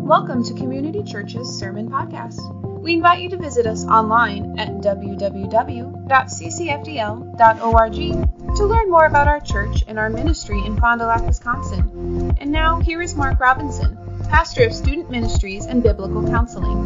Welcome to Community Church's Sermon Podcast. We invite you to visit us online at www.ccfdl.org to learn more about our church and our ministry in Fond du Lac, Wisconsin. And now, here is Mark Robinson, pastor of student ministries and biblical counseling.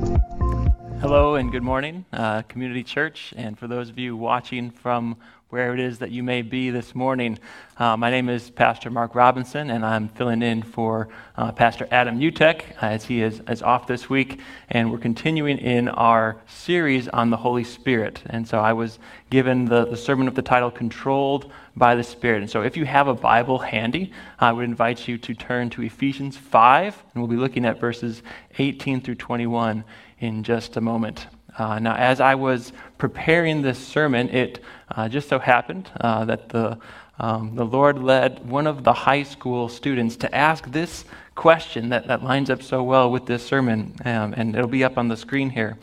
Hello and good morning, Community Church, and for those of you watching from where it is that you may be this morning, my name is Pastor Mark Robinson, and I'm filling in for Pastor Adam Utek as he is off this week, and we're continuing in our series on the Holy Spirit. And so I was given the sermon with the title, Controlled by the Spirit. And so if you have a Bible handy, I would invite you to turn to Ephesians 5, and we'll be looking at verses 18 through 21 in just a moment. Now, as I was preparing this sermon, it just so happened that the Lord led one of the high school students to ask this question that lines up so well with this sermon, and it'll be up on the screen here.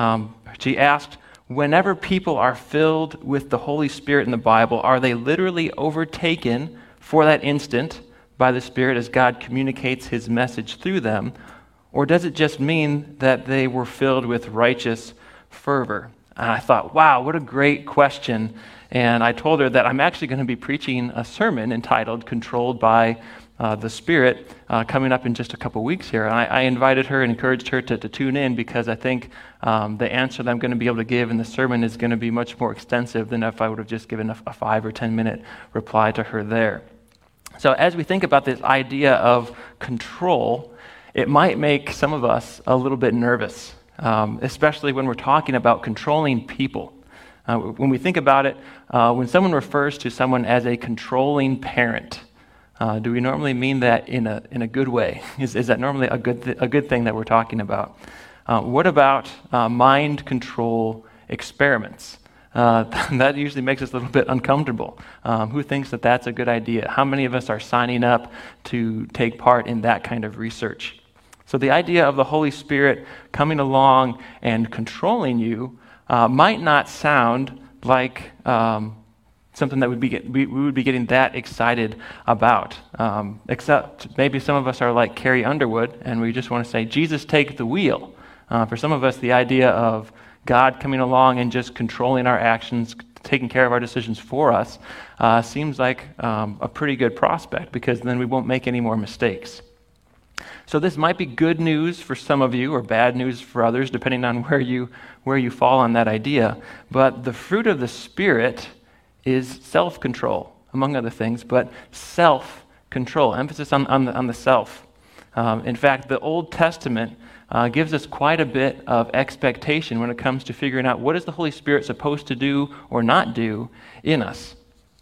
She asked, whenever people are filled with the Holy Spirit in the Bible, are they literally overtaken for that instant by the Spirit as God communicates His message through them? Or does it just mean that they were filled with righteous fervor? And I thought, wow, what a great question. And I told her that I'm actually going to be preaching a sermon entitled Controlled by the Spirit coming up in just a couple weeks here. And I invited her and encouraged her to tune in because I think the answer that I'm going to be able to give in the sermon is going to be much more extensive than if I would have just given a 5 or 10 minute reply to her there. So as we think about this idea of control, it might make some of us a little bit nervous, especially when we're talking about controlling people. When we think about it, when someone refers to someone as a controlling parent, do we normally mean that in a good way? Is that normally a good thing that we're talking about? What about mind control experiments? That usually makes us a little bit uncomfortable. Who thinks that that's a good idea? How many of us are signing up to take part in that kind of research? So the idea of the Holy Spirit coming along and controlling you might not sound like something that we would be getting that excited about, except maybe some of us are like Carrie Underwood, and we just want to say, Jesus, take the wheel. For some of us, the idea of God coming along and just controlling our actions, taking care of our decisions for us, seems like a pretty good prospect, because then we won't make any more mistakes. So this might be good news for some of you or bad news for others, depending on where you fall on that idea. But the fruit of the Spirit is self-control, among other things, but self-control, emphasis on the self. In fact, the Old Testament gives us quite a bit of expectation when it comes to figuring out what is the Holy Spirit supposed to do or not do in us.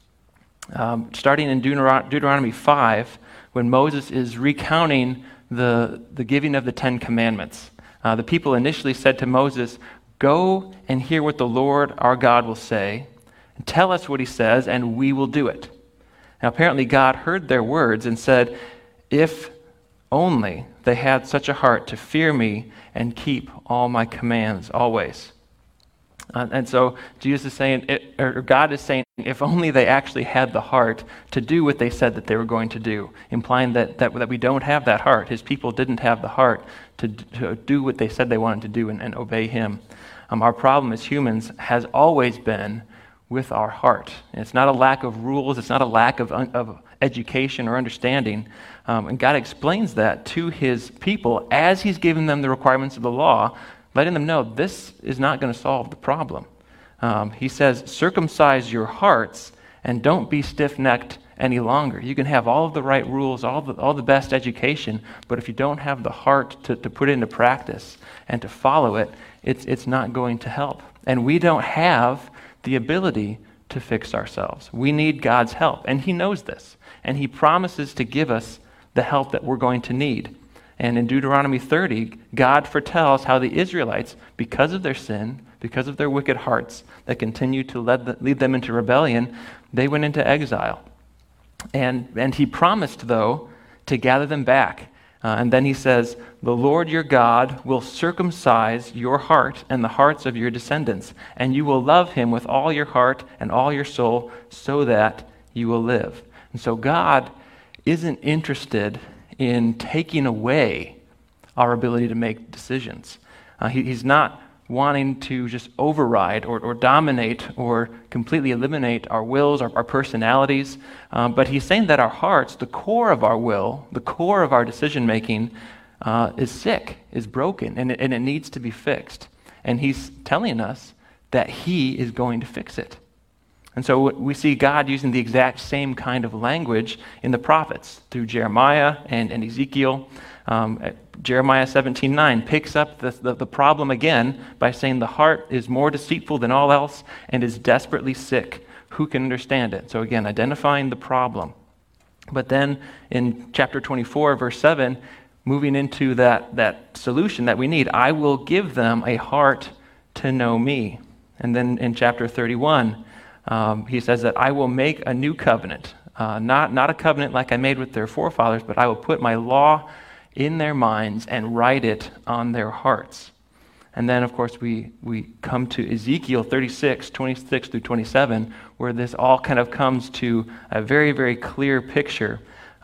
Starting in Deuteronomy 5, when Moses is recounting the giving of the 10 Commandments. The people initially said to Moses, "Go and hear what the Lord our God will say, and tell us what he says, and we will do it." Now apparently God heard their words and said, "If only they had such a heart to fear me and keep all my commands always." And so Jesus is saying, or God is saying, if only they actually had the heart to do what they said that they were going to do, implying that we don't have that heart. His people didn't have the heart to do what they said they wanted to do and obey him. Our problem as humans has always been with our heart. And it's not a lack of rules. It's not a lack of education or understanding. And God explains that to his people as he's giving them the requirements of the law, letting them know this is not going to solve the problem. He says, circumcise your hearts and don't be stiff-necked any longer. You can have all of the right rules, all the best education, but if you don't have the heart to put it into practice and to follow it, it's not going to help. And we don't have the ability to fix ourselves. We need God's help, and he knows this, and he promises to give us the help that we're going to need. And in Deuteronomy 30, God foretells how the Israelites, because of their sin, because of their wicked hearts that continue to lead them into rebellion, they went into exile. And he promised, though, to gather them back. And then he says, "The Lord your God will circumcise your heart and the hearts of your descendants, and you will love him with all your heart and all your soul so that you will live." And so God isn't interested in taking away our ability to make decisions. He's not wanting to just override or dominate or completely eliminate our wills, our personalities, but he's saying that our hearts, the core of our will, the core of our decision-making, is sick, is broken, and it needs to be fixed. And he's telling us that he is going to fix it. And so we see God using the exact same kind of language in the prophets through Jeremiah and Ezekiel. Jeremiah 17:9 picks up the problem again by saying the heart is more deceitful than all else and is desperately sick. Who can understand it? So again, identifying the problem. But then in chapter 24, verse 7, moving into that solution that we need, I will give them a heart to know me. And then in chapter 31, he says that I will make a new covenant, not a covenant like I made with their forefathers, but I will put my law in their minds and write it on their hearts. And then, of course, we come to Ezekiel 36, 26 through 27, where this all kind of comes to a very, very clear picture.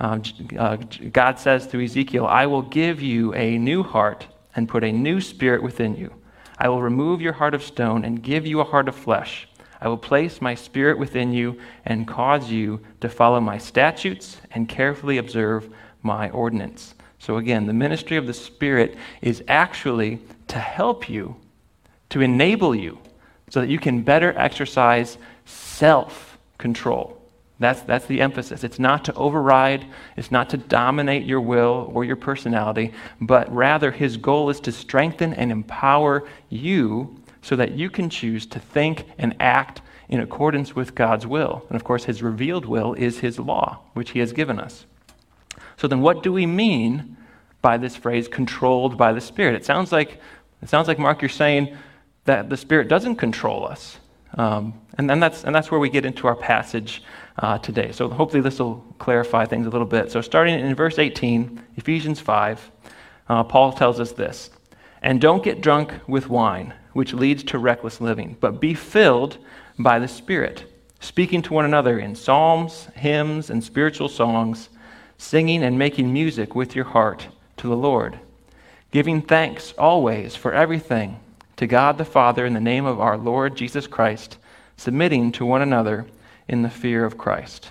God says through Ezekiel, I will give you a new heart and put a new spirit within you. I will remove your heart of stone and give you a heart of flesh. I will place my spirit within you and cause you to follow my statutes and carefully observe my ordinance. So again, the ministry of the Spirit is actually to help you, to enable you, so that you can better exercise self-control. That's the emphasis. It's not to override, it's not to dominate your will or your personality, but rather his goal is to strengthen and empower you so that you can choose to think and act in accordance with God's will. And of course, his revealed will is his law, which he has given us. So then what do we mean by this phrase, controlled by the Spirit? It sounds like, Mark, you're saying that the Spirit doesn't control us. And that's where we get into our passage today. So hopefully this will clarify things a little bit. So starting in verse 18, Ephesians 5, Paul tells us this, and don't get drunk with wine, which leads to reckless living, but be filled by the Spirit, speaking to one another in psalms, hymns, and spiritual songs, singing and making music with your heart to the Lord, giving thanks always for everything to God the Father in the name of our Lord Jesus Christ, submitting to one another in the fear of Christ.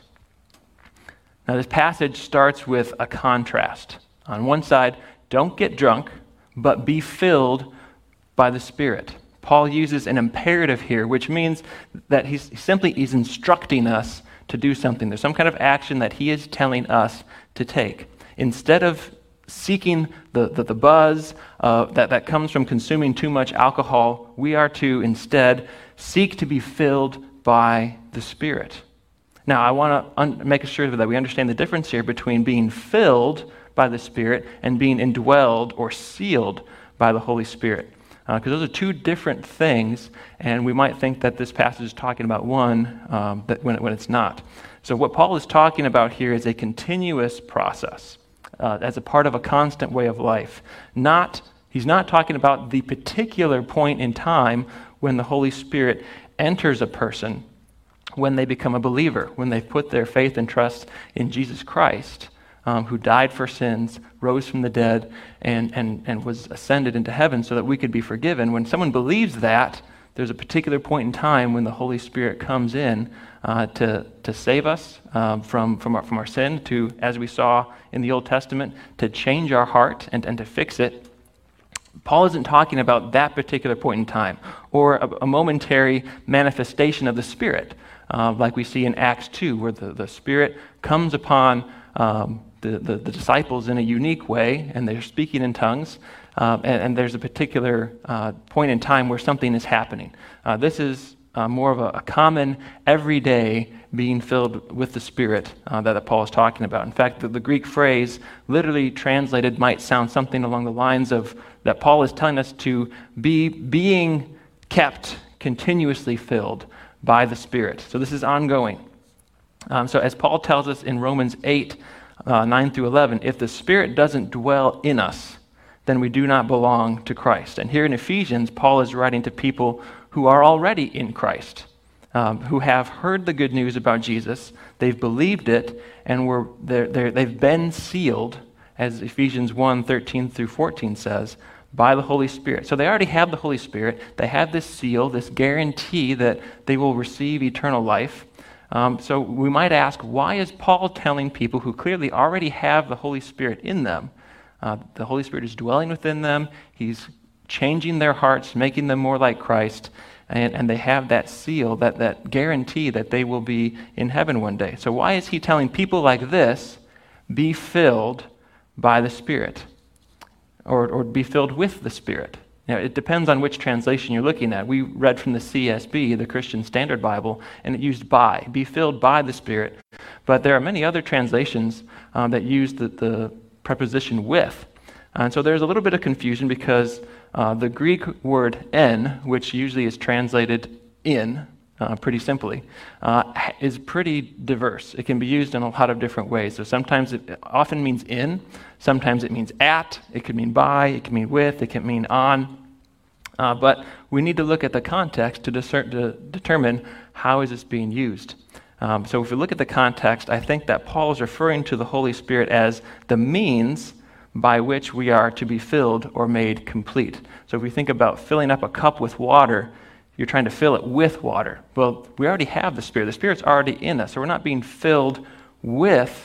Now this passage starts with a contrast. On one side, don't get drunk, but be filled by the Spirit. Paul uses an imperative here, which means that he's instructing us to do something. There's some kind of action that he is telling us to take. Instead of seeking the buzz that comes from consuming too much alcohol, we are to instead seek to be filled by the Spirit. Now, I want to make sure that we understand the difference here between being filled by the Spirit and being indwelled or sealed by the Holy Spirit. Because those are two different things, and we might think that this passage is talking about one when it's not. So what Paul is talking about here is a continuous process as a part of a constant way of life. He's not talking about the particular point in time when the Holy Spirit enters a person, when they become a believer, when they put their faith and trust in Jesus Christ, who died for sins, rose from the dead, and was ascended into heaven so that we could be forgiven. When someone believes that, there's a particular point in time when the Holy Spirit comes in to save us from our sin, to, as we saw in the Old Testament, to change our heart and to fix it. Paul isn't talking about that particular point in time or a momentary manifestation of the Spirit, like we see in Acts 2, where the Spirit comes upon the disciples in a unique way, and they're speaking in tongues, and there's a particular point in time where something is happening. This is more of a common, everyday being filled with the Spirit that Paul is talking about. In fact, the Greek phrase, literally translated, might sound something along the lines of that Paul is telling us to be being kept continuously filled by the Spirit. So this is ongoing. So as Paul tells us in Romans 8, 9 through 11, if the Spirit doesn't dwell in us, then we do not belong to Christ. And here in Ephesians, Paul is writing to people who are already in Christ, who have heard the good news about Jesus, they've believed it, and they've been sealed, as Ephesians 1:13 through 14 says, by the Holy Spirit. So they already have the Holy Spirit. They have this seal, this guarantee that they will receive eternal life. So we might ask, why is Paul telling people who clearly already have the Holy Spirit in them? The Holy Spirit is dwelling within them. He's changing their hearts, making them more like Christ. And they have that seal, that guarantee that they will be in heaven one day. So why is he telling people like this, be filled by the Spirit? Or be filled with the Spirit? Now, it depends on which translation you're looking at. We read from the CSB, the Christian Standard Bible, and it used by, be filled by the Spirit. But there are many other translations that use the preposition with. And so there's a little bit of confusion because the Greek word en, which usually is translated in, pretty simply, is pretty diverse. It can be used in a lot of different ways. So sometimes it often means in, sometimes it means at, it could mean by, it can mean with, it can mean on. But we need to look at the context to determine how is this being used. So if we look at the context, I think that Paul is referring to the Holy Spirit as the means by which we are to be filled or made complete. So if we think about filling up a cup with water, you're trying to fill it with water. Well, we already have the Spirit. The Spirit's already in us, so we're not being filled with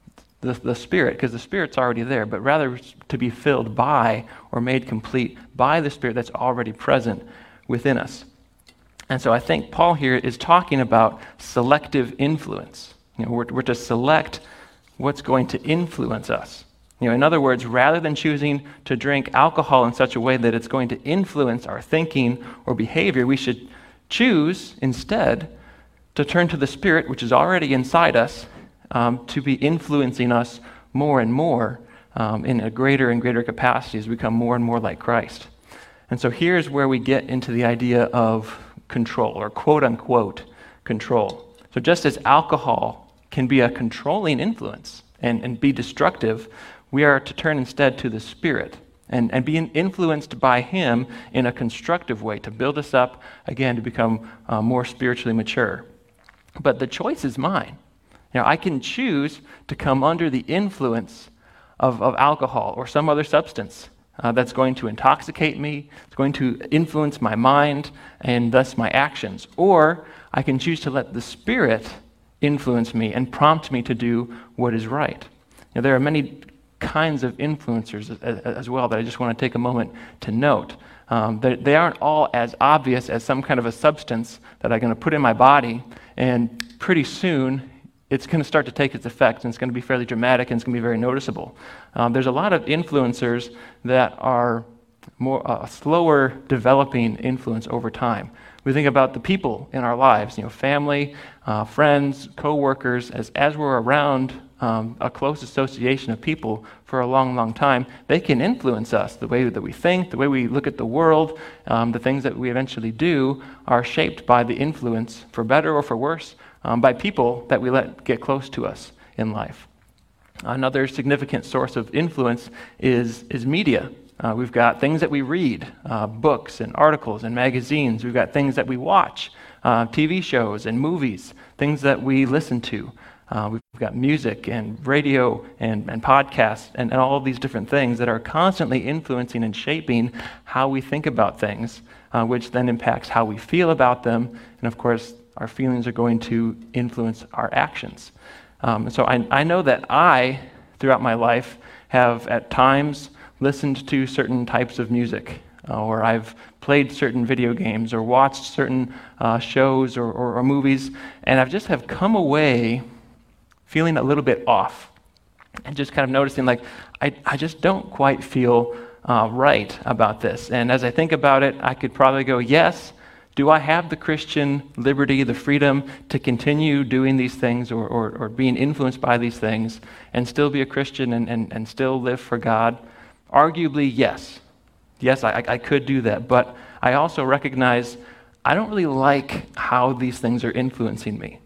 the Spirit because the Spirit's already there, but rather to be filled by or made complete by the Spirit that's already present within us. And so I think Paul here is talking about selective influence. We're to select what's going to influence us. In other words, rather than choosing to drink alcohol in such a way that it's going to influence our thinking or behavior, we should choose instead to turn to the Spirit, which is already inside us, to be influencing us more and more in a greater and greater capacity as we become more and more like Christ. And so here's where we get into the idea of control, or quote-unquote control. So just as alcohol can be a controlling influence and be destructive, we are to turn instead to the Spirit and be influenced by Him in a constructive way to build us up, again, to become more spiritually mature. But the choice is mine. I can choose to come under the influence of alcohol or some other substance that's going to intoxicate me, it's going to influence my mind and thus my actions. Or I can choose to let the Spirit influence me and prompt me to do what is right. There are many kinds of influencers as well that I just want to take a moment to note. They aren't all as obvious as some kind of a substance that I'm going to put in my body, and pretty soon it's going to start to take its effect, and it's going to be fairly dramatic, and it's going to be very noticeable. There's a lot of influencers that are more slower developing influence over time. We think about the people in our lives, family, friends, co-workers, as we're around a close association of people for a long, long time, they can influence us. The way that we think, the way we look at the world, the things that we eventually do are shaped by the influence, for better or for worse, by people that we let get close to us in life. Another significant source of influence is media. We've got things that we read, books and articles and magazines. We've got things that we watch, TV shows and movies, things that we listen to. We've got music and radio and podcasts and all of these different things that are constantly influencing and shaping how we think about things, which then impacts how we feel about them. And of course, our feelings are going to influence our actions. So I know that I, throughout my life, have at times listened to certain types of music, or I've played certain video games or watched certain shows or movies, and I've just have come away feeling a little bit off and just kind of noticing like I just don't quite feel right about this. And as I think about it, I could probably go, yes, do I have the Christian liberty, the freedom to continue doing these things or being influenced by these things and still be a Christian and still live for God? Arguably, yes. Yes, I could do that. But I also recognize I don't really like how these things are influencing me.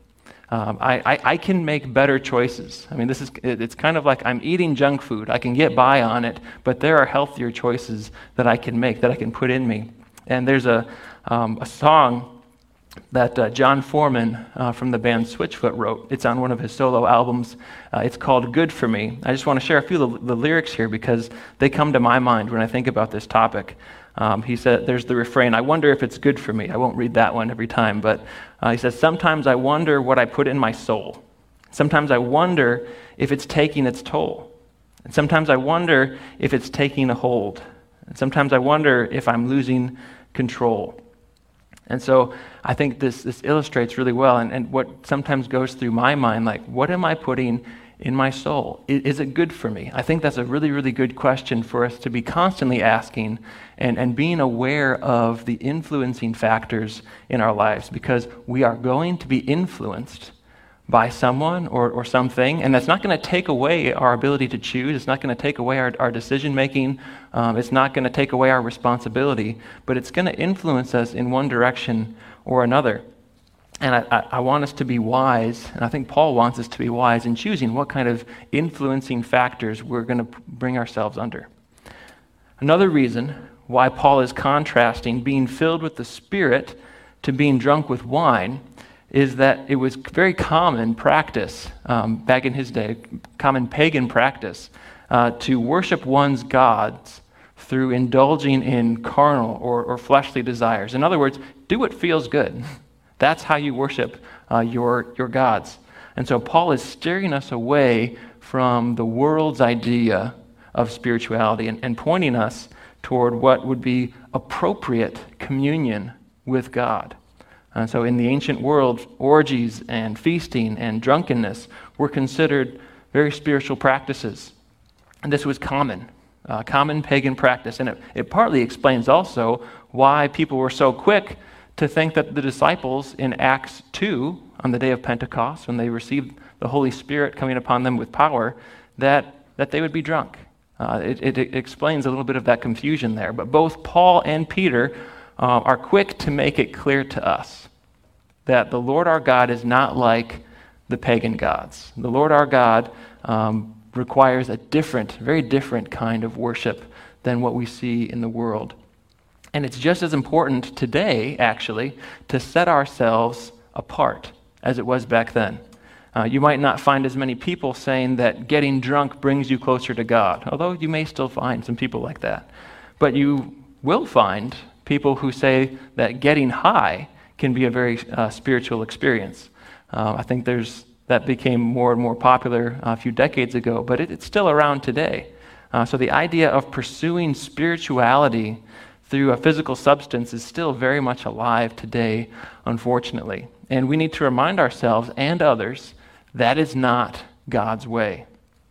I can make better choices. I mean, it's kind of like I'm eating junk food. I can get by on it, but there are healthier choices that I can make, that I can put in me. And there's a song that John Foreman from the band Switchfoot wrote. It's on one of his solo albums. It's called Good For Me. I just want to share a few of the lyrics here because they come to my mind when I think about this topic. He said, there's the refrain, "I wonder if it's good for me." I won't read that one every time, but he says, "Sometimes I wonder what I put in my soul. Sometimes I wonder if it's taking its toll. And sometimes I wonder if it's taking a hold. And sometimes I wonder if I'm losing control." And so I think this illustrates really well, and what sometimes goes through my mind, like, what am I putting in my soul? Is it good for me? I think that's a really, really good question for us to be constantly asking and being aware of the influencing factors in our lives, because we are going to be influenced by someone or something, and that's not going to take away our ability to choose. It's not going to take away our decision making. It's not going to take away our responsibility, but it's going to influence us in one direction or another. And I want us to be wise, and I think Paul wants us to be wise in choosing what kind of influencing factors we're going to bring ourselves under. Another reason why Paul is contrasting being filled with the Spirit to being drunk with wine is that it was very common practice back in his day, common pagan practice, to worship one's gods through indulging in carnal or fleshly desires. In other words, do what feels good. That's how you worship your gods. And so Paul is steering us away from the world's idea of spirituality and pointing us toward what would be appropriate communion with God. So in the ancient world, orgies and feasting and drunkenness were considered very spiritual practices. And this was common pagan practice. And it partly explains also why people were so quick to think that the disciples in Acts 2, on the day of Pentecost, when they received the Holy Spirit coming upon them with power, that they would be drunk. It explains a little bit of that confusion there. But both Paul and Peter are quick to make it clear to us that the Lord our God is not like the pagan gods. The Lord our God requires a different, very different kind of worship than what we see in the world. And it's just as important today, actually, to set ourselves apart as it was back then. You might not find as many people saying that getting drunk brings you closer to God, although you may still find some people like that. But you will find people who say that getting high can be a very spiritual experience. I think that became more and more popular a few decades ago, but it's still around today. So the idea of pursuing spirituality through a physical substance is still very much alive today, unfortunately. And we need to remind ourselves and others that is not God's way.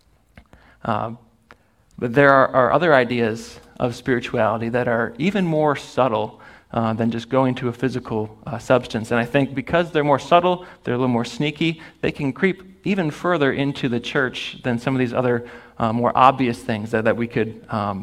But there are other ideas of spirituality that are even more subtle than just going to a physical substance. And I think because they're more subtle, they're a little more sneaky, they can creep even further into the church than some of these other more obvious things that we could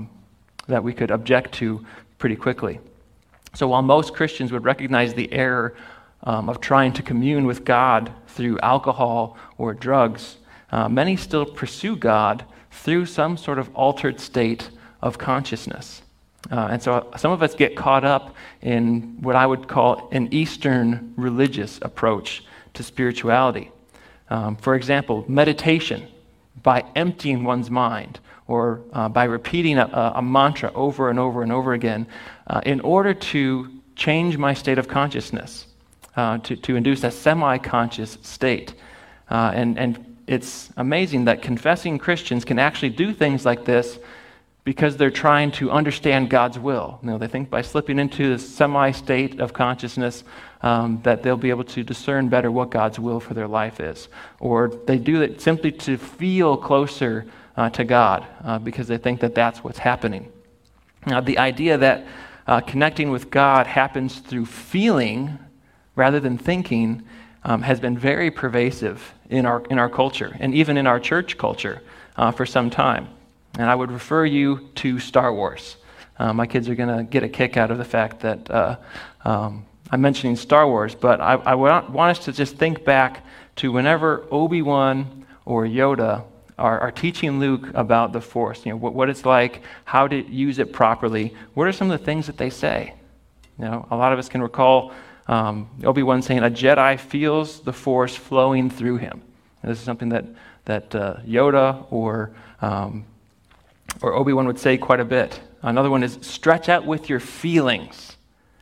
object to pretty quickly. So while most Christians would recognize the error of trying to commune with God through alcohol or drugs, many still pursue God through some sort of altered state of consciousness. And so some of us get caught up in what I would call an Eastern religious approach to spirituality. For example, meditation by emptying one's mind, or by repeating a mantra over and over and over again in order to change my state of consciousness, to induce a semi-conscious state. And it's amazing that confessing Christians can actually do things like this because they're trying to understand God's will. They think by slipping into this semi-state of consciousness that they'll be able to discern better what God's will for their life is. Or they do it simply to feel closer to God because they think that that's what's happening. Now, the idea that connecting with God happens through feeling rather than thinking has been very pervasive in our culture and even in our church culture for some time. And I would refer you to Star Wars. My kids are going to get a kick out of the fact that I'm mentioning Star Wars, but I want us to just think back to whenever Obi-Wan or Yoda are teaching Luke about the Force, what it's like, how to use it properly. What are some of the things that they say? A lot of us can recall Obi-Wan saying, a Jedi feels the Force flowing through him. And this is something that Yoda or Obi-Wan would say quite a bit. Another one is, stretch out with your feelings.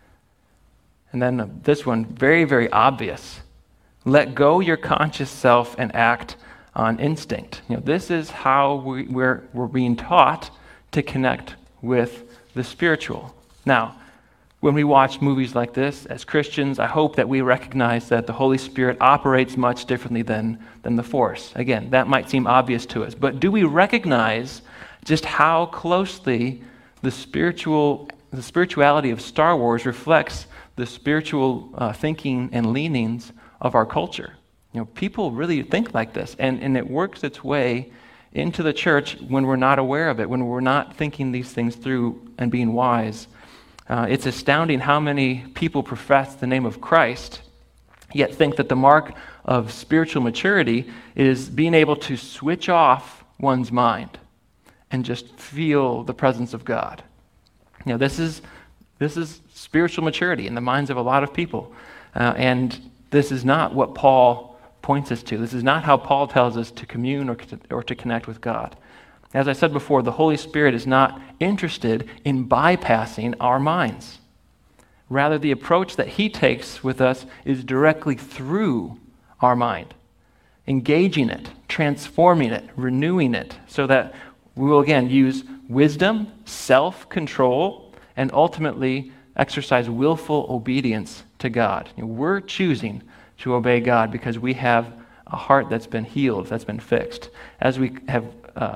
And then this one, very, very obvious. Let go your conscious self and act on instinct. This is how we're being taught to connect with the spiritual. Now, when we watch movies like this, as Christians, I hope that we recognize that the Holy Spirit operates much differently than the Force. Again, that might seem obvious to us, but do we recognize just how closely the spirituality of Star Wars reflects the spiritual thinking and leanings of our culture? People really think like this, and it works its way into the church when we're not aware of it, when we're not thinking these things through and being wise. It's astounding how many people profess the name of Christ, yet think that the mark of spiritual maturity is being able to switch off one's mind and just feel the presence of God. This is spiritual maturity in the minds of a lot of people, and this is not what Paul points us to. This is not how Paul tells us to commune or to connect with God. As I said before, the Holy Spirit is not interested in bypassing our minds. Rather, the approach that he takes with us is directly through our mind, engaging it, transforming it, renewing it, so that we will again use wisdom, self-control, and ultimately exercise willful obedience to God. We're choosing to obey God because we have a heart that's been healed, that's been fixed. As we have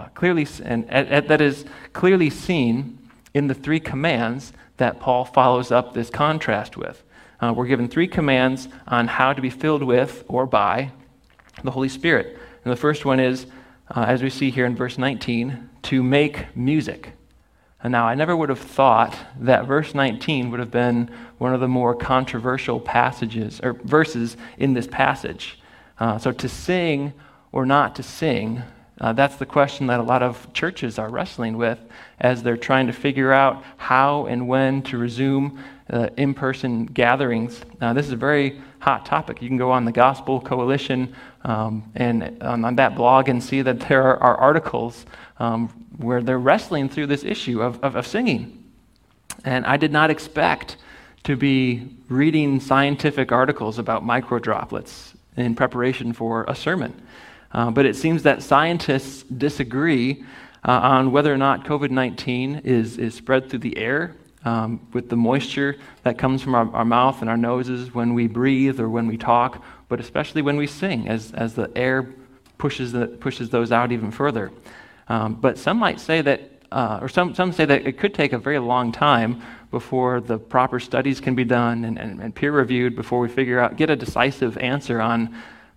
that is clearly seen in the 3 commands that Paul follows up this contrast with. We're given 3 commands on how to be filled with or by the Holy Spirit. And the first one is, as we see here in verse 19, to make music. And now, I never would have thought that verse 19 would have been one of the more controversial passages or verses in this passage. So to sing or not to sing, that's the question that a lot of churches are wrestling with as they're trying to figure out how and when to resume in-person gatherings. This is a very hot topic. You can go on the Gospel Coalition and on that blog and see that there are articles where they're wrestling through this issue of singing. And I did not expect to be reading scientific articles about microdroplets in preparation for a sermon. But it seems that scientists disagree on whether or not COVID-19 is spread through the air with the moisture that comes from our mouth and our noses when we breathe or when we talk, but especially when we sing, as the air pushes those out even further. But some might say that, or some say that it could take a very long time before the proper studies can be done and peer-reviewed before we get a decisive answer on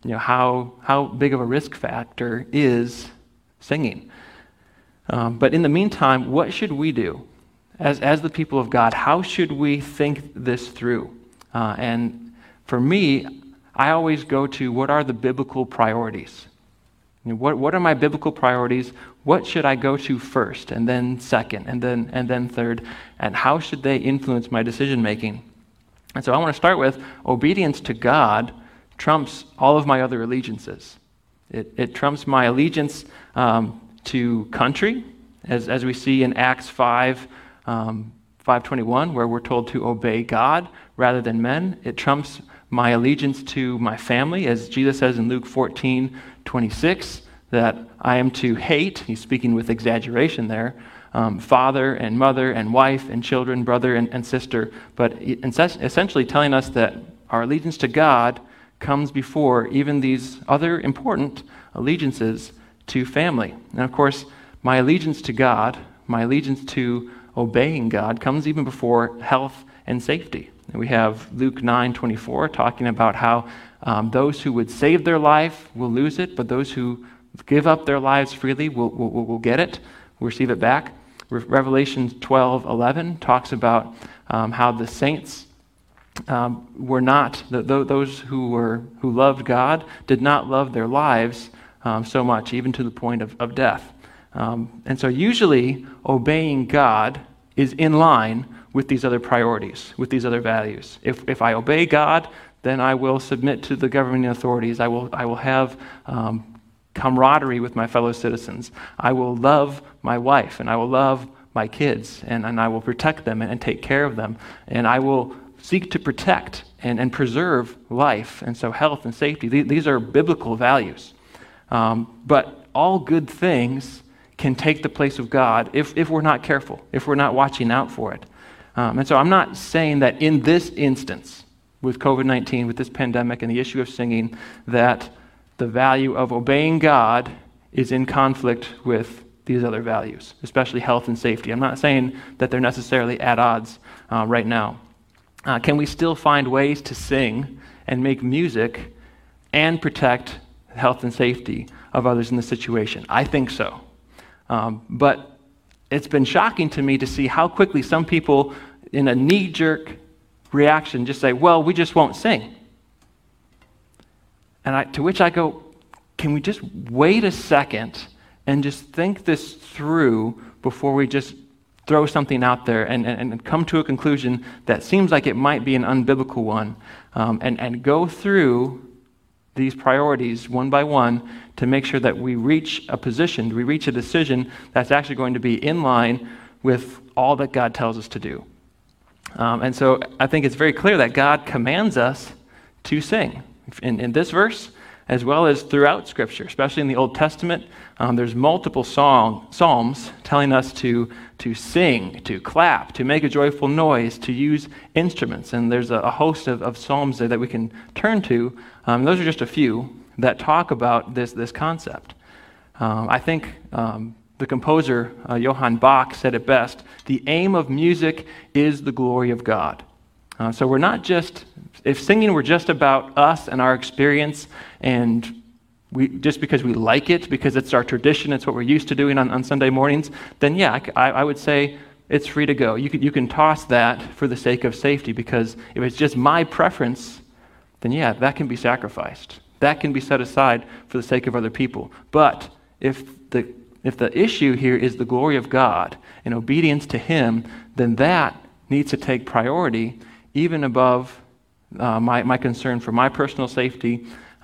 how big of a risk factor is singing. But in the meantime, what should we do? As the people of God, how should we think this through? And for me, I always go to what are the biblical priorities? What are my biblical priorities? What should I go to first, and then second, and then third? And how should they influence my decision making? And so I want to start with obedience to God trumps all of my other allegiances. It trumps my allegiance to country, as we see in Acts 5:21, where we're told to obey God rather than men. It trumps my allegiance to my family, as Jesus says in Luke 14:26, that I am to hate, he's speaking with exaggeration there, father and mother and wife and children, brother and sister, but essentially telling us that our allegiance to God comes before even these other important allegiances to family. And of course, my allegiance to God, my allegiance to obeying God comes even before health and safety. And we have Luke 9:24 talking about how those who would save their life will lose it, but those who give up their lives freely will get it, will receive it back. Revelation 12:11 talks about how the saints were not, those who loved God did not love their lives so much, even to the point of death. And so usually obeying God is in line with these other priorities, with these other values. If I obey God, then I will submit to the governing authorities. I will have camaraderie with my fellow citizens. I will love my wife, and I will love my kids, and I will protect them and take care of them. And I will seek to protect and preserve life, and so health and safety. These are biblical values. But all good things can take the place of God if we're not careful, if we're not watching out for it. And so I'm not saying that in this instance, with COVID-19, with this pandemic and the issue of singing, that the value of obeying God is in conflict with these other values, especially health and safety. I'm not saying that they're necessarily at odds right now. Can we still find ways to sing and make music and protect health and safety of others in the situation? I think so. But it's been shocking to me to see how quickly some people in a knee-jerk reaction just say, well, we just won't sing. And to which I go, can we just wait a second and just think this through before we just throw something out there and come to a conclusion that seems like it might be an unbiblical one, and go through these priorities one by one to make sure that we reach a decision that's actually going to be in line with all that God tells us to do. And so I think it's very clear that God commands us to sing. In this verse, as well as throughout Scripture, especially in the Old Testament, there's multiple psalms telling us to sing, to clap, to make a joyful noise, to use instruments. And there's a host of psalms there that we can turn to. Those are just a few that talk about this concept. I think the composer, Johann Bach, said it best: the aim of music is the glory of God. So we're not just, if singing were just about us and our experience, and we just because we like it, because it's our tradition, it's what we're used to doing on Sunday mornings, then yeah, I would say it's free to go. You can toss that for the sake of safety, because if it's just my preference, then yeah, that can be sacrificed. That can be set aside for the sake of other people. But if the issue here is the glory of God and obedience to Him, then that needs to take priority even above my concern for my personal safety,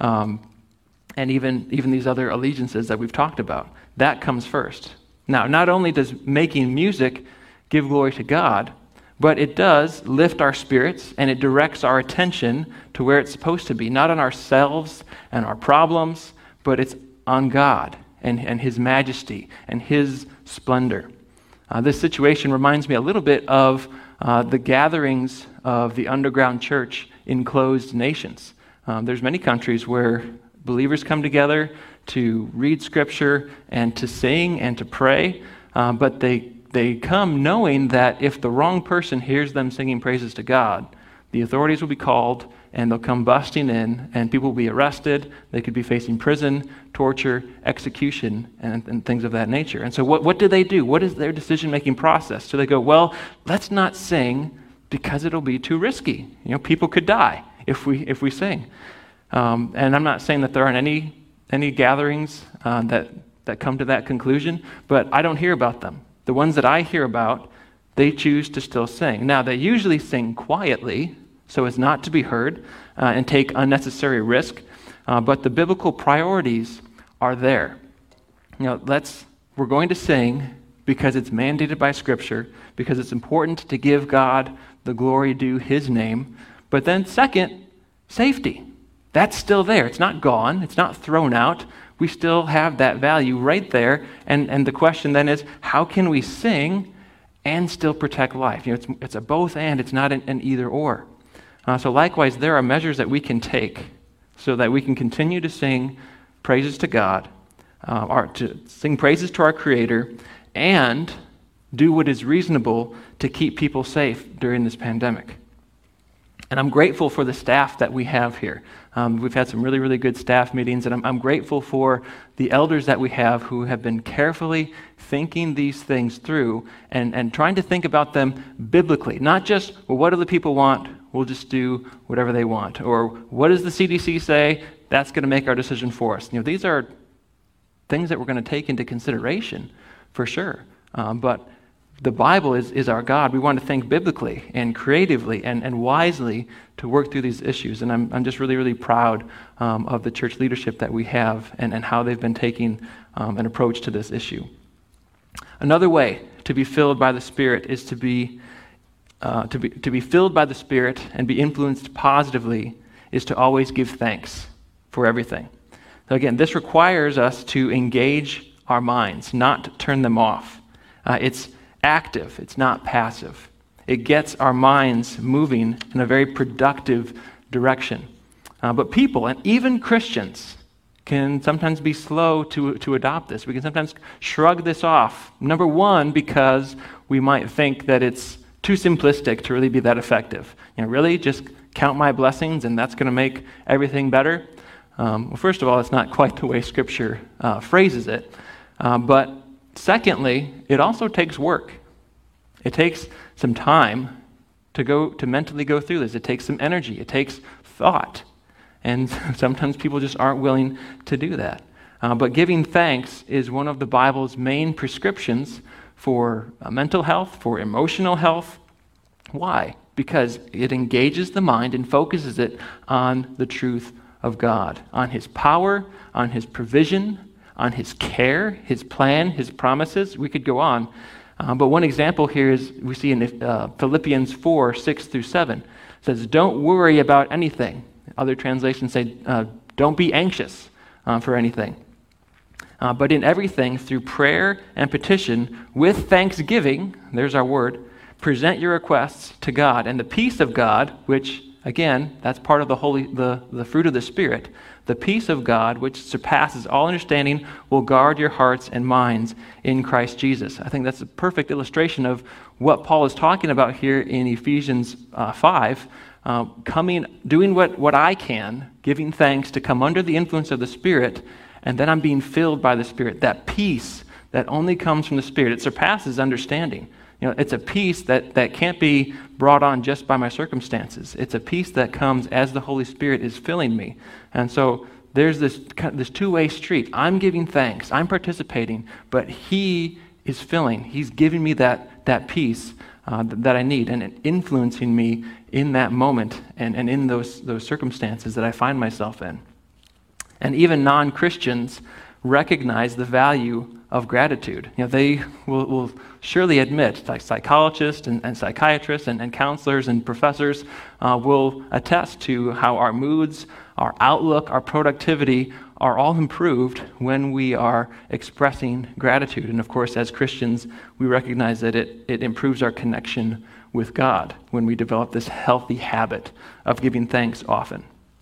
and even these other allegiances that we've talked about. That comes first. Now, not only does making music give glory to God, but it does lift our spirits, and it directs our attention to where it's supposed to be, not on ourselves and our problems, but it's on God and His majesty and His splendor. This situation reminds me a little bit of the gatherings of the underground church in closed nations. There's many countries where believers come together to read Scripture and to sing and to pray, but they come knowing that if the wrong person hears them singing praises to God, the authorities will be called and they'll come busting in, and people will be arrested. They could be facing prison, torture, execution, and things of that nature. And so what do they do? What is their decision-making process? So they go, well, let's not sing because it'll be too risky. People could die if we sing. And I'm not saying that there aren't any gatherings that come to that conclusion, but I don't hear about them. The ones that I hear about, they choose to still sing. Now, they usually sing quietly, so as not to be heard and take unnecessary risk, but the biblical priorities are there. We're going to sing because it's mandated by Scripture, because it's important to give God the glory due His name. But then second, safety. That's still there. It's not gone. It's not thrown out. We still have that value right there. And the question then is, how can we sing and still protect life? It's a both and. It's not an either or. So likewise, there are measures that we can take so that we can continue to sing praises to God, or to sing praises to our Creator, and do what is reasonable to keep people safe during this pandemic. And I'm grateful for the staff that we have here. We've had some really, really good staff meetings, and I'm grateful for the elders that we have who have been carefully thinking these things through and trying to think about them biblically. Not just, well, what do the people want? We'll just do whatever they want. Or what does the CDC say? That's going to make our decision for us. These are things that we're going to take into consideration for sure. But the Bible is our God. We want to think biblically and creatively and wisely to work through these issues. And I'm just really, really proud of the church leadership that we have and how they've been taking an approach to this issue. Another way to be filled by the Spirit is to be filled by the Spirit and be influenced positively is to always give thanks for everything. So again, this requires us to engage our minds, not to turn them off. It's active, it's not passive. It gets our minds moving in a very productive direction. But people, and even Christians, can sometimes be slow to adopt this. We can sometimes shrug this off. Number one, because we might think that it's too simplistic to really be that effective. Really, just count my blessings and that's going to make everything better? Well, first of all, it's not quite the way Scripture phrases it. But secondly, it also takes work. It takes some time to mentally go through this. It takes some energy. It takes thought. And sometimes people just aren't willing to do that. But giving thanks is one of the Bible's main prescriptions for mental health, for emotional health. Why? Because it engages the mind and focuses it on the truth of God, on His power, on His provision, on His care, His plan, His promises. We could go on. But one example here is we see in Philippians 4, 6 through 7. It says, don't worry about anything. Other translations say, don't be anxious for anything. But in everything, through prayer and petition, with thanksgiving, there's our word, present your requests to God. And the peace of God, which, again, that's part of the fruit of the Spirit, the peace of God, which surpasses all understanding, will guard your hearts and minds in Christ Jesus. I think that's a perfect illustration of what Paul is talking about here in Ephesians 5, doing what I can, giving thanks to come under the influence of the Spirit, and then I'm being filled by the Spirit. That peace that only comes from the Spirit, it surpasses understanding. It's a peace that can't be brought on just by my circumstances. It's a peace that comes as the Holy Spirit is filling me. And so there's this two-way street. I'm giving thanks. I'm participating, but He is filling. He's giving me that peace that I need and influencing me in that moment and in those circumstances that I find myself in. And even non-Christians recognize the value of gratitude. They will surely admit, like psychologists and psychiatrists and counselors and professors will attest to how our moods, our outlook, our productivity are all improved when we are expressing gratitude. And of course, as Christians, we recognize that it improves our connection with God when we develop this healthy habit of giving thanks often.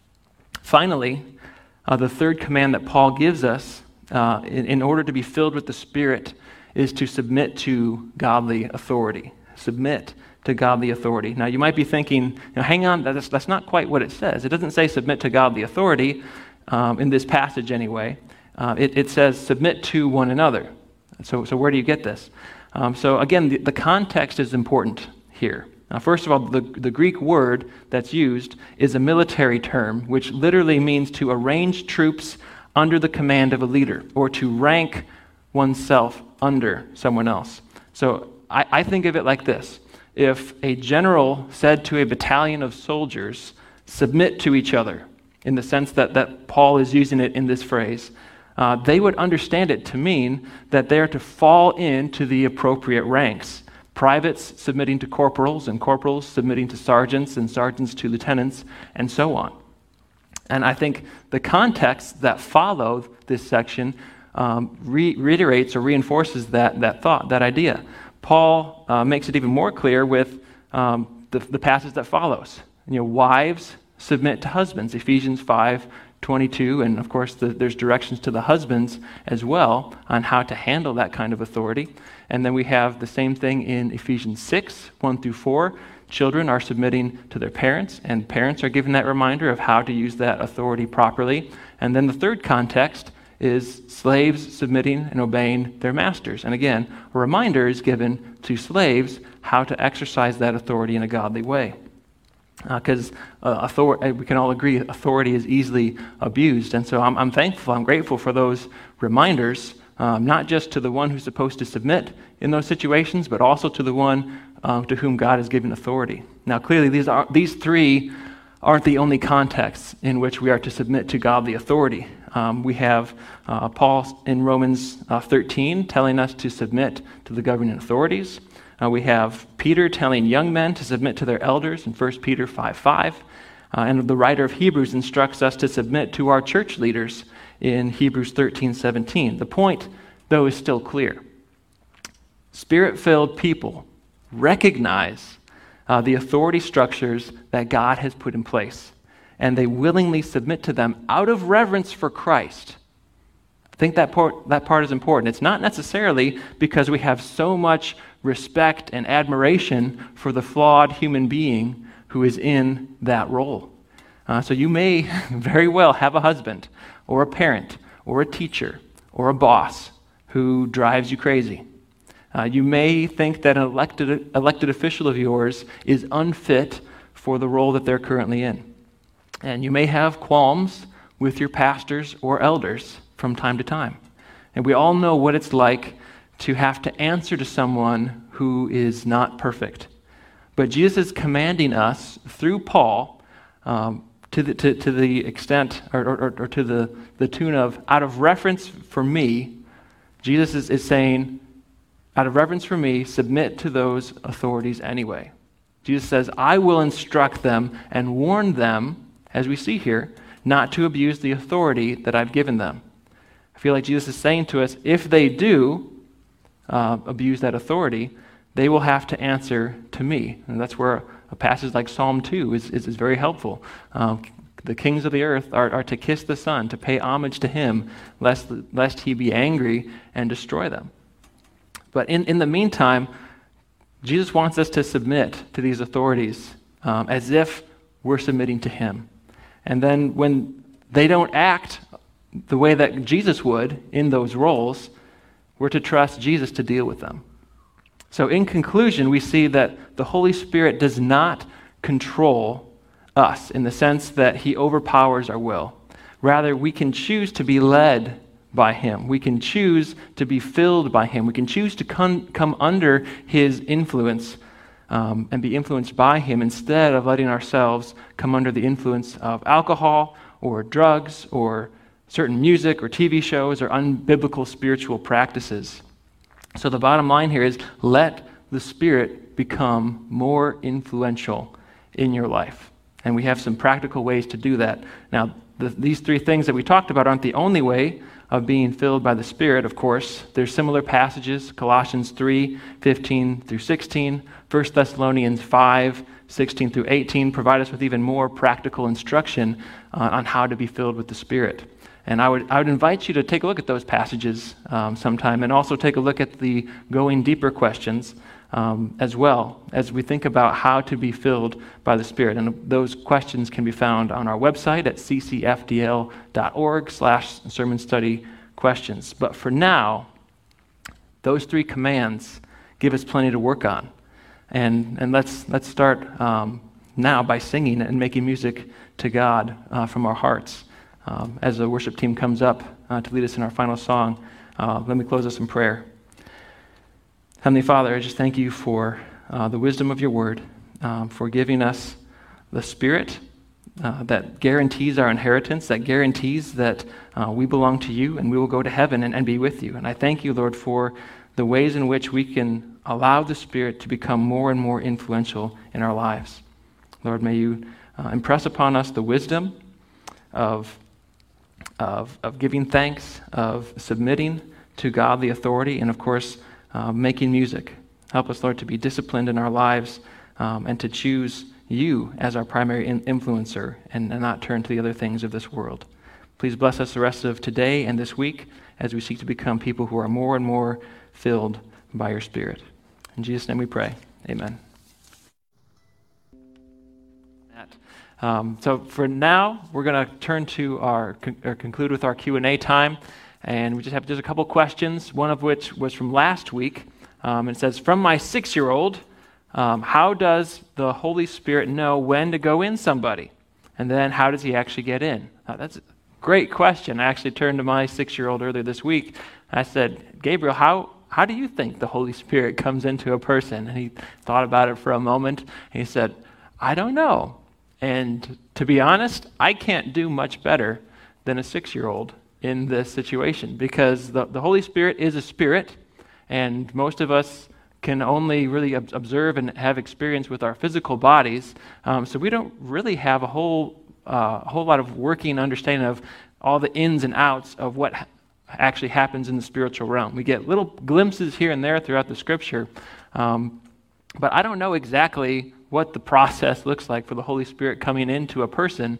Finally, the third command that Paul gives us in order to be filled with the Spirit is to submit to godly authority. Submit to godly authority. Now, you might be thinking, hang on, that's not quite what it says. It doesn't say submit to godly authority in this passage anyway. It says submit to one another. So where do you get this? So again, the context is important here. First of all, the Greek word that's used is a military term, which literally means to arrange troops under the command of a leader, or to rank oneself under someone else. So I think of it like this. If a general said to a battalion of soldiers, submit to each other, in the sense that Paul is using it in this phrase, they would understand it to mean that they're to fall into the appropriate ranks. Privates submitting to corporals, and corporals submitting to sergeants, and sergeants to lieutenants, and so on. And I think the context that follows this section reiterates or reinforces that thought, that idea. Paul makes it even more clear with the passage that follows. Wives submit to husbands, Ephesians 5:22, and of course there's directions to the husbands as well on how to handle that kind of authority. And then we have the same thing in Ephesians 6:1-4. Children are submitting to their parents, and parents are given that reminder of how to use that authority properly. And then the third context is slaves submitting and obeying their masters. And again, a reminder is given to slaves how to exercise that authority in a godly way. Because we can all agree authority is easily abused. And so I'm thankful, I'm grateful for those reminders, not just to the one who's supposed to submit in those situations, but also to the one to whom God has given authority. Now, clearly, these three aren't the only contexts in which we are to submit to godly authority. We have Paul in Romans 13 telling us to submit to the governing authorities. We have Peter telling young men to submit to their elders in 1 Peter 5:5. And the writer of Hebrews instructs us to submit to our church leaders in Hebrews 13:17. The point, though, is still clear. Spirit-filled people recognize the authority structures that God has put in place, and they willingly submit to them out of reverence for Christ. I think that part is important. It's not necessarily because we have so much respect and admiration for the flawed human being who is in that role. So you may very well have a husband or a parent or a teacher or a boss who drives you crazy. You may think that an elected official of yours is unfit for the role that they're currently in. And you may have qualms with your pastors or elders from time to time. And we all know what it's like to have to answer to someone who is not perfect. But Jesus is commanding us through Paul to the extent or to the tune of, out of reverence for me, Jesus is saying, out of reverence for me, submit to those authorities anyway. Jesus says, I will instruct them and warn them, as we see here, not to abuse the authority that I've given them. I feel like Jesus is saying to us, if they do abuse that authority, they will have to answer to me. And that's where a passage like Psalm 2 is very helpful. The kings of the earth are to kiss the Son, to pay homage to him, lest he be angry and destroy them. But in the meantime, Jesus wants us to submit to these authorities as if we're submitting to him. And then when they don't act the way that Jesus would in those roles, we're to trust Jesus to deal with them. So in conclusion, we see that the Holy Spirit does not control us in the sense that he overpowers our will. Rather, we can choose to be led by him. We can choose to be filled by him. We can choose to come under his influence and be influenced by him instead of letting ourselves come under the influence of alcohol or drugs or certain music or TV shows or unbiblical spiritual practices. So the bottom line here is let the Spirit become more influential in your life. And we have some practical ways to do that. Now, these three things that we talked about aren't the only way of being filled by the Spirit, of course. There's similar passages, Colossians 3:15 through 16, 1 Thessalonians 5:16 through 18, provide us with even more practical instruction on how to be filled with the Spirit. And I would invite you to take a look at those passages sometime, and also take a look at the going deeper questions as well as we think about how to be filled by the Spirit. And those questions can be found on our website at ccfdl.org/sermon study questions. But for now, those three commands give us plenty to work on. And let's start now by singing and making music to God from our hearts. As the worship team comes up to lead us in our final song, let me close us in prayer. Heavenly Father, I just thank you for the wisdom of your word, for giving us the Spirit that guarantees our inheritance, that guarantees that we belong to you and we will go to heaven and be with you. And I thank you, Lord, for the ways in which we can allow the Spirit to become more and more influential in our lives. Lord, may you impress upon us the wisdom of giving thanks, of submitting to godly authority, and of course, making music. Help us, Lord, to be disciplined in our lives and to choose you as our primary influencer and not turn to the other things of this world. Please bless us the rest of today and this week as we seek to become people who are more and more filled by your Spirit. In Jesus' name we pray. Amen. So for now, we're going to turn to conclude with our Q&A time. And we just have a couple questions, one of which was from last week. It says, from my 6-year-old, how does the Holy Spirit know when to go in somebody? And then how does he actually get in? That's a great question. I actually turned to my 6-year-old earlier this week I said, Gabriel, how do you think the Holy Spirit comes into a person? And he thought about it for a moment. And he said, I don't know. And to be honest, I can't do much better than a 6-year-old in this situation, because the Holy Spirit is a spirit, and most of us can only really observe and have experience with our physical bodies. So we don't really have a whole lot of working understanding of all the ins and outs of what actually happens in the spiritual realm. We get little glimpses here and there throughout the Scripture, but I don't know exactly what the process looks like for the Holy Spirit coming into a person.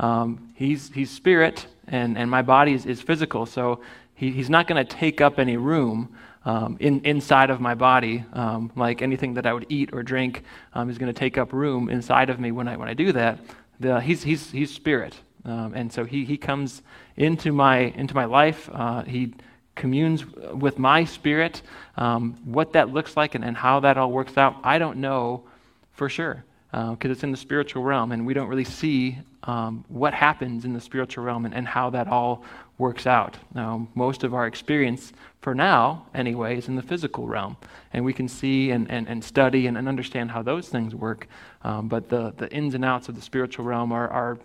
He's spirit, and my body is physical, so he's not going to take up any room inside of my body, like anything that I would eat or drink is going to take up room inside of me when I do that. He's spirit, and so he comes into my life. He communes with my spirit. What that looks like and how that all works out, I don't know for sure, because it's in the spiritual realm, and we don't really see what happens in the spiritual realm and how that all works out. Now, most of our experience, for now anyway, is in the physical realm, and we can see and study and understand how those things work, but the ins and outs of the spiritual realm are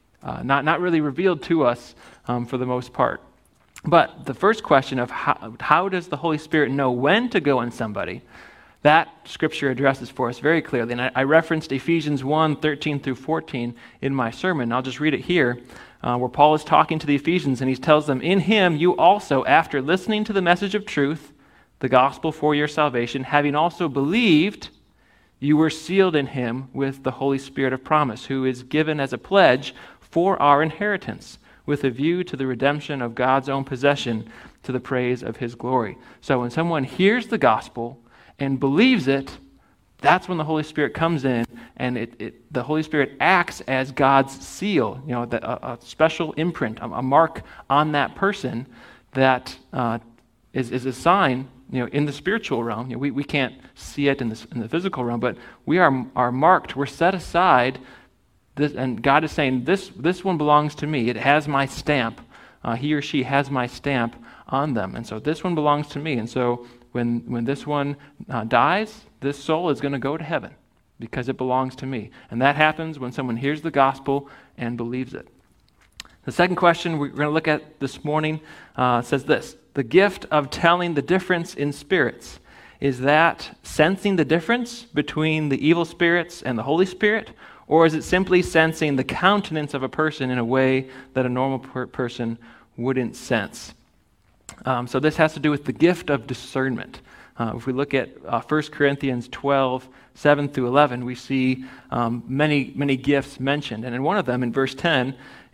not really revealed to us for the most part. But the first question of how does the Holy Spirit know when to go in somebody, that Scripture addresses for us very clearly. And I referenced Ephesians 1:13 through 14 in my sermon. I'll just read it here, where Paul is talking to the Ephesians, and he tells them, in him you also, after listening to the message of truth, the gospel for your salvation, having also believed, you were sealed in him with the Holy Spirit of promise, who is given as a pledge for our inheritance, with a view to the redemption of God's own possession, to the praise of his glory. So when someone hears the gospel and believes it, that's when the Holy Spirit comes in, and the Holy Spirit acts as God's seal, a special imprint, a mark on that person that is a sign, in the spiritual realm. We can't see it in the physical realm, but we are marked. We're set aside. This, and God is saying, this one belongs to me. It has my stamp. He or she has my stamp on them, and so this one belongs to me. And so when this one dies, this soul is going to go to heaven because it belongs to me. And that happens when someone hears the gospel and believes it. The second question we're going to look at this morning says this: the gift of telling the difference in spirits. Is that sensing the difference between the evil spirits and the Holy Spirit? Or is it simply sensing the countenance of a person in a way that a normal person wouldn't sense? So this has to do with the gift of discernment. If we look at 1 Corinthians 12, 7 through 11, we see many gifts mentioned. And in one of them, in verse 10,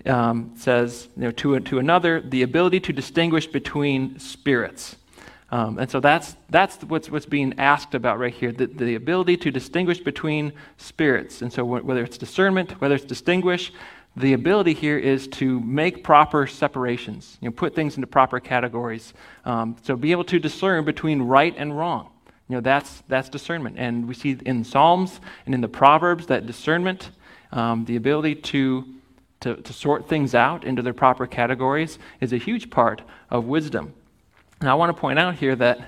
says, to another, the ability to distinguish between spirits. And so that's what's being asked about right here, the ability to distinguish between spirits. And so whether it's discernment, whether it's distinguish, the ability here is to make proper separations, put things into proper categories. So be able to discern between right and wrong. That's discernment. And we see in Psalms and in the Proverbs that discernment, the ability to sort things out into their proper categories, is a huge part of wisdom. Now, I want to point out here that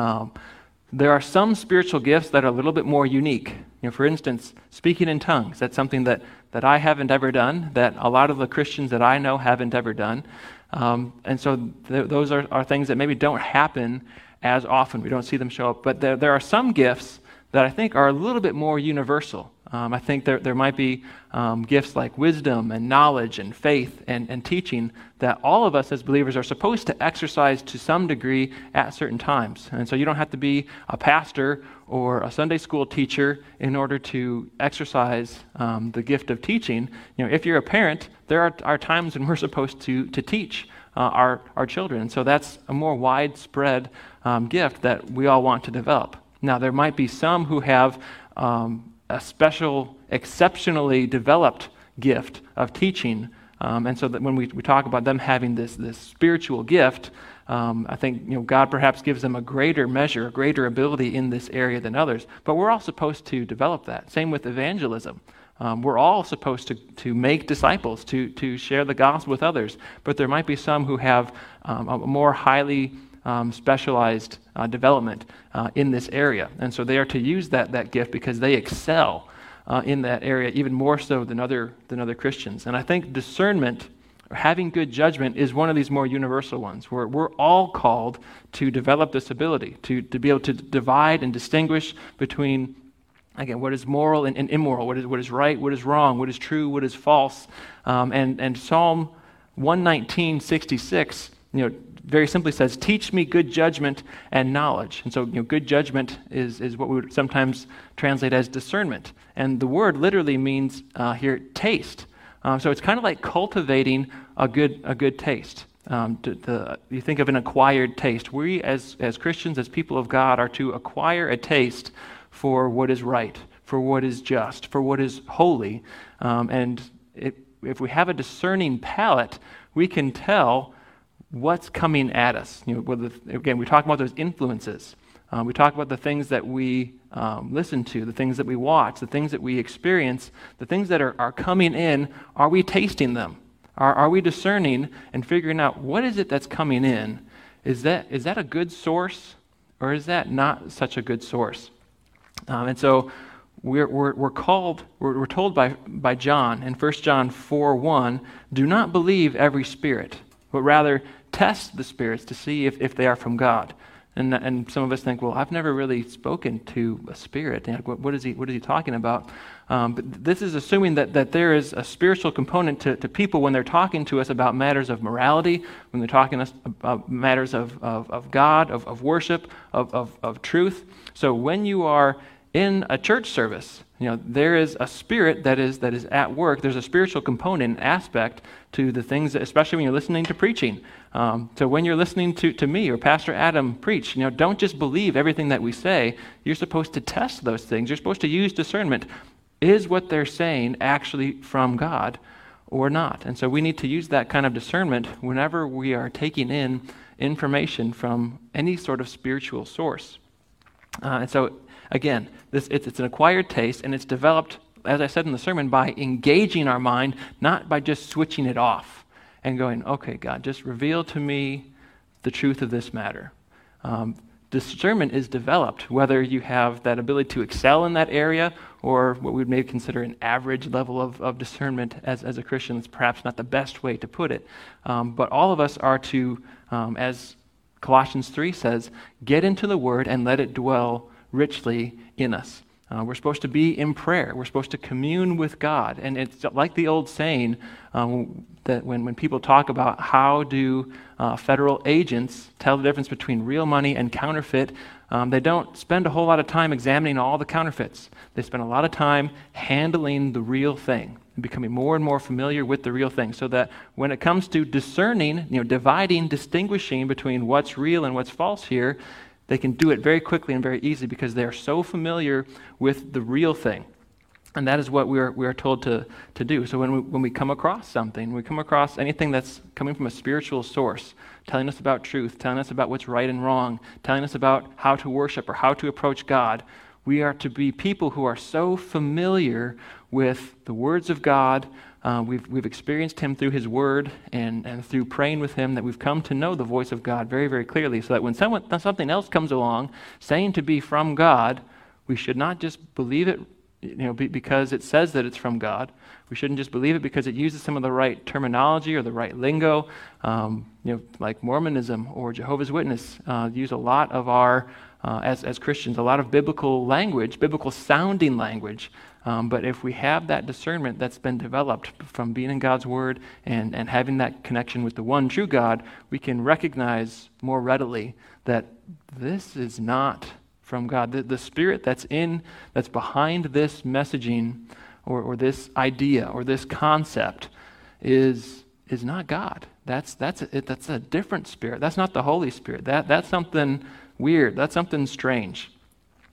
there are some spiritual gifts that are a little bit more unique. For instance, speaking in tongues. That's something that I haven't ever done, that a lot of the Christians that I know haven't ever done. And so those are things that maybe don't happen as often. We don't see them show up. But there are some gifts that I think are a little bit more universal. I think there might be gifts like wisdom and knowledge and faith and teaching that all of us as believers are supposed to exercise to some degree at certain times. And so you don't have to be a pastor or a Sunday school teacher in order to exercise the gift of teaching. If you're a parent, there are times when we're supposed to teach our children. And so that's a more widespread gift that we all want to develop. Now, there might be some who have a special, exceptionally developed gift of teaching. And so that when we talk about them having this spiritual gift, I think God perhaps gives them a greater measure, a greater ability in this area than others. But we're all supposed to develop that. Same with evangelism. We're all supposed to make disciples, to share the gospel with others. But there might be some who have a more highly specialized development in this area. And so they are to use that gift because they excel in that area even more so than other Christians. And I think discernment, or having good judgment, is one of these more universal ones, where we're all called to develop this ability, to be able to divide and distinguish between, again, what is moral and immoral, what is right, what is wrong, what is true, what is false. And Psalm 119:66, very simply says, "Teach me good judgment and knowledge." And so, good judgment is what we would sometimes translate as discernment. And the word literally means here taste. So it's kind of like cultivating a good taste. You think of an acquired taste. We as Christians, as people of God, are to acquire a taste for what is right, for what is just, for what is holy. And if we have a discerning palate, we can tell what's coming at us. Again, we talk about those influences. We talk about the things that we listen to, the things that we watch, the things that we experience, the things that are coming in. Are we tasting them? Are we discerning and figuring out what is it that's coming in? Is that a good source, or is that not such a good source? And so we're told by John in 1 John 4:1, "Do not believe every spirit, but rather test the spirits to see if they are from God." And some of us think, well, I've never really spoken to a spirit. What is he talking about? But this is assuming that there is a spiritual component to people when they're talking to us about matters of morality, when they're talking to us about matters of God, of worship, of truth. So when you are in a church service, there is a spirit that is at work. There's a spiritual component, aspect to the things, especially when you're listening to preaching. So when you're listening to me or Pastor Adam preach, don't just believe everything that we say. You're supposed to test those things. You're supposed to use discernment. Is what they're saying actually from God or not? And so we need to use that kind of discernment whenever we are taking in information from any sort of spiritual source. And so, again, it's an acquired taste, and it's developed, as I said in the sermon, by engaging our mind, not by just switching it off and going, okay, God, just reveal to me the truth of this matter. Discernment is developed, whether you have that ability to excel in that area or what we would maybe consider an average level of discernment as a Christian. It's perhaps not the best way to put it. But all of us are to, as Colossians 3 says, get into the Word and let it dwell richly in us. We're supposed to be in prayer. We're supposed to commune with God. And it's like the old saying that when people talk about how do federal agents tell the difference between real money and counterfeit, they don't spend a whole lot of time examining all the counterfeits. They spend a lot of time handling the real thing and becoming more and more familiar with the real thing, so that when it comes to discerning, dividing, distinguishing between what's real and what's false here, they can do it very quickly and very easily because they are so familiar with the real thing. And that is what we are told to do. So when we come across something, we come across anything that's coming from a spiritual source, telling us about truth, telling us about what's right and wrong, telling us about how to worship or how to approach God, we are to be people who are so familiar with the words of God. We've experienced Him through His Word and through praying with Him, that we've come to know the voice of God very, very clearly, so that when something else comes along saying to be from God, we should not just believe it because it says that it's from God. We shouldn't just believe it because it uses some of the right terminology or the right lingo, like Mormonism or Jehovah's Witness use a lot of our, as Christians, a lot of biblical language, biblical sounding language. But if we have that discernment that's been developed from being in God's Word and having that connection with the one true God, we can recognize more readily that this is not from God. The spirit that's behind this messaging or this idea or this concept is not God. That's a different spirit. That's not the Holy Spirit. That's something weird. That's something strange.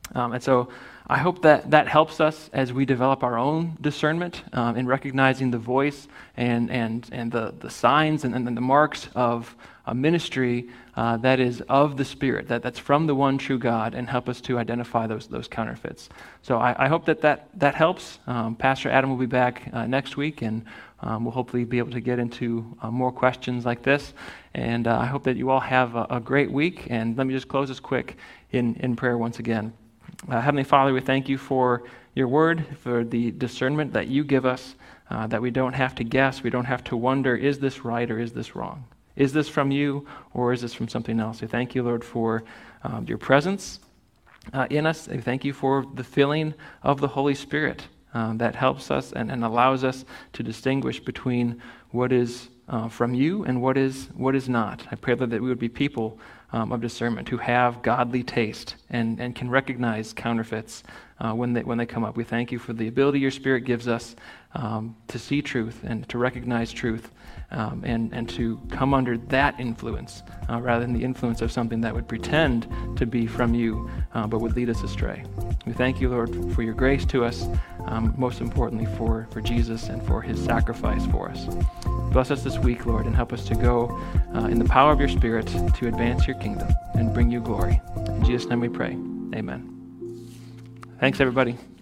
And so I hope that that helps us as we develop our own discernment in recognizing the voice and the signs and the marks of a ministry that is of the Spirit, that's from the one true God, and help us to identify those counterfeits. So I hope that helps. Pastor Adam will be back next week, and we'll hopefully be able to get into more questions like this. And I hope that you all have a great week. And let me just close this quick in prayer once again. Heavenly Father, we thank you for your word, for the discernment that you give us, that we don't have to guess, we don't have to wonder, is this right or is this wrong? Is this from you or is this from something else? We thank you, Lord, for your presence in us. We thank you for the filling of the Holy Spirit that helps us and allows us to distinguish between what is from you and what is not. I pray that we would be people of discernment who have godly taste and can recognize counterfeits when they come up. We thank you for the ability your Spirit gives us to see truth and to recognize truth and to come under that influence rather than the influence of something that would pretend to be from you but would lead us astray. We thank you, Lord, for your grace to us, most importantly for Jesus and for his sacrifice for us. Bless us this week, Lord, and help us to go in the power of your Spirit to advance your kingdom and bring you glory. In Jesus' name we pray. Amen. Thanks, everybody.